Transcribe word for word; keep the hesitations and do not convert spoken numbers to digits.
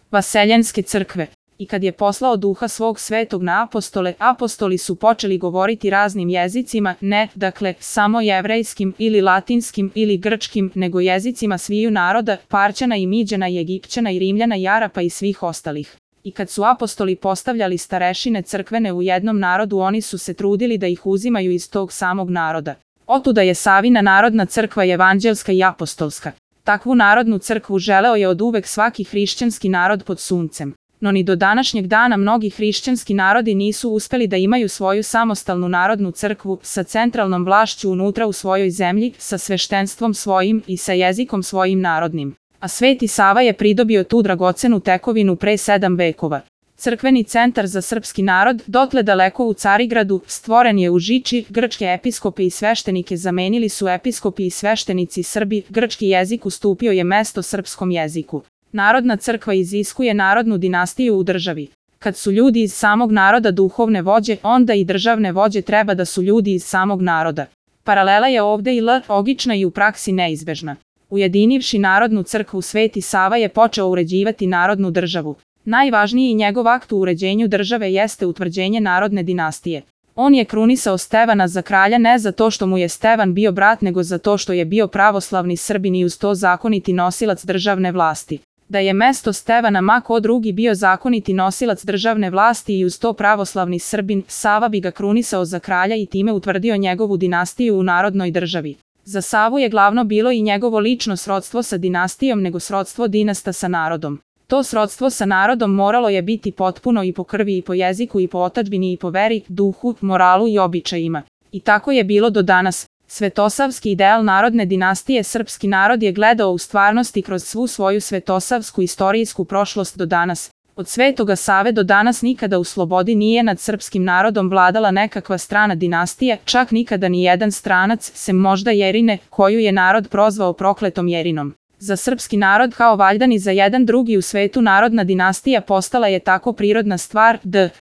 vaseljenske crkve. I kad je poslao duha svog svetog na apostole, apostoli su počeli govoriti raznim jezicima, ne, dakle, samo jevrejskim ili latinskim ili grčkim, nego jezicima sviju naroda, Parćana i Miđana i Egipćana i Rimljana i Arapa i svih ostalih. I kad su apostoli postavljali starešine crkvene u jednom narodu, oni su se trudili da ih uzimaju iz tog samog naroda. Otuda je Savina narodna crkva evanđelska i apostolska. Takvu narodnu crkvu želeo je oduvek svaki hrišćanski narod pod suncem. No ni do današnjeg dana mnogi hrišćanski narodi nisu uspeli da imaju svoju samostalnu narodnu crkvu sa centralnom vlašću unutra u svojoj zemlji, sa sveštenstvom svojim i sa jezikom svojim narodnim. A Sveti Sava je pridobio tu dragocenu tekovinu pre sedam vekova. Crkveni centar za srpski narod, dotle daleko u Carigradu, stvoren je u Žiči, grčke episkope i sveštenike zamenili su episkopi i sveštenici Srbi, grčki jezik ustupio je mesto srpskom jeziku. Narodna crkva iziskuje narodnu dinastiju u državi. Kad su ljudi iz samog naroda duhovne vođe, onda i državne vođe treba da su ljudi iz samog naroda. Paralela je ovde i logična i u praksi neizbežna. Ujedinivši narodnu crkvu, Sveti Sava je počeo uređivati narodnu državu. Najvažniji njegov akt u uređenju države jeste utvrđenje narodne dinastije. On je krunisao Stevana za kralja ne zato što mu je Stevan bio brat, nego zato što je bio pravoslavni Srbin i uz to zakoniti nosilac državne vlasti. Da je mesto Stevana ma ko drugi bio zakoniti nosilac državne vlasti i uz to pravoslavni Srbin, Sava bi ga krunisao za kralja i time utvrdio njegovu dinastiju u narodnoj državi. Za Savu je glavno bilo i njegovo lično srodstvo sa dinastijom nego srodstvo dinasta sa narodom. To srodstvo sa narodom moralo je biti potpuno i po krvi i po jeziku i po otadžbini i po veri, duhu, moralu i običajima. I tako je bilo do danas. Svetosavski ideal narodne dinastije srpski narod je gledao u stvarnosti kroz svu svoju svetosavsku istorijsku prošlost do danas. Od Svetoga Save do danas nikada u slobodi nije nad srpskim narodom vladala nekakva strana dinastija, čak nikada ni jedan stranac, sem možda Jerine, koju je narod prozvao prokletom Jerinom. Za srpski narod kao valjda ni za jedan drugi u svetu narodna dinastija postala je tako prirodna stvar, d